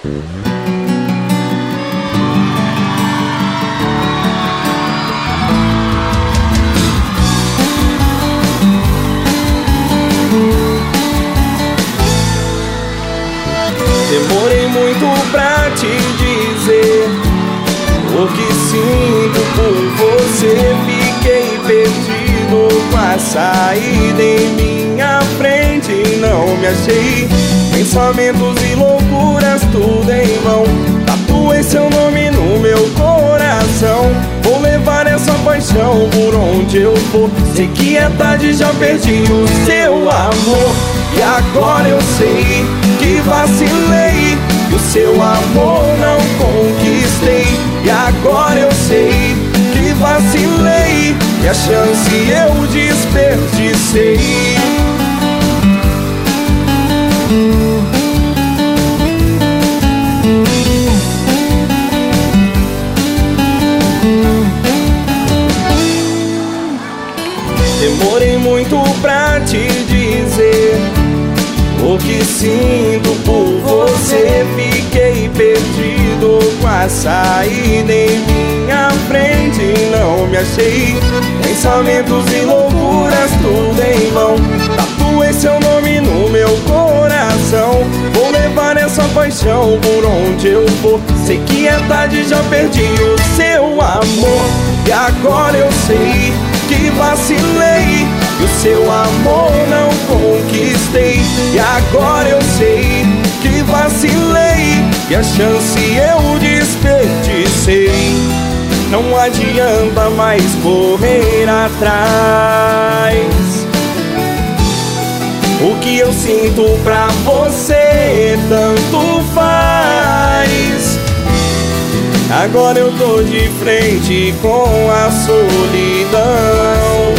Demorei muito pra te dizer o que sinto por você. Fiquei perdido com a saída em minha frente e não me achei. Pensamentos e loucuras, tudo em vão. Tatuei seu nome no meu coração. Vou levar essa paixão por onde eu for. Sei que é tarde, já perdi o seu amor. E agora eu sei que vacilei e o seu amor não conquistei. E agora eu sei que vacilei e a chance eu desperdicei. Demorei muito pra te dizer o que sinto por você. Fiquei perdido com a saída em minha frente e não me achei. Pensamentos e loucuras, tudo em vão. Tatuei seu nome no meu coração. Vou levar essa paixão por onde eu for. Sei que é tarde, já perdi o seu amor. E agora eu sei que vacilei e o seu amor não conquistei. E agora eu sei que vacilei e a chance eu desperdicei. Não adianta mais correr atrás. O que eu sinto pra você tanto faz. Agora eu tô de frente com a solidão.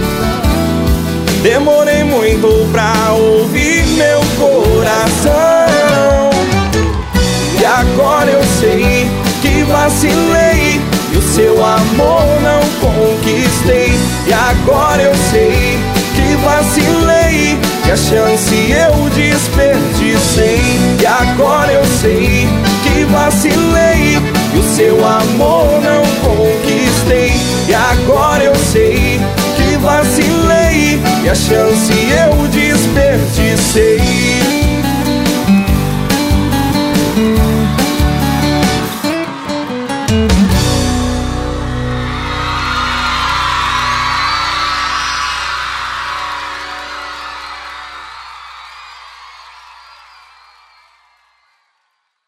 Demorei muito pra ouvir meu coração. E agora eu sei que vacilei e o seu amor não conquistei. E agora eu sei que vacilei e a chance eu desperdicei. E agora eu sei que vacilei e o seu amor não conquistei. E agora eu sei que vacilei e a chance eu desperdicei.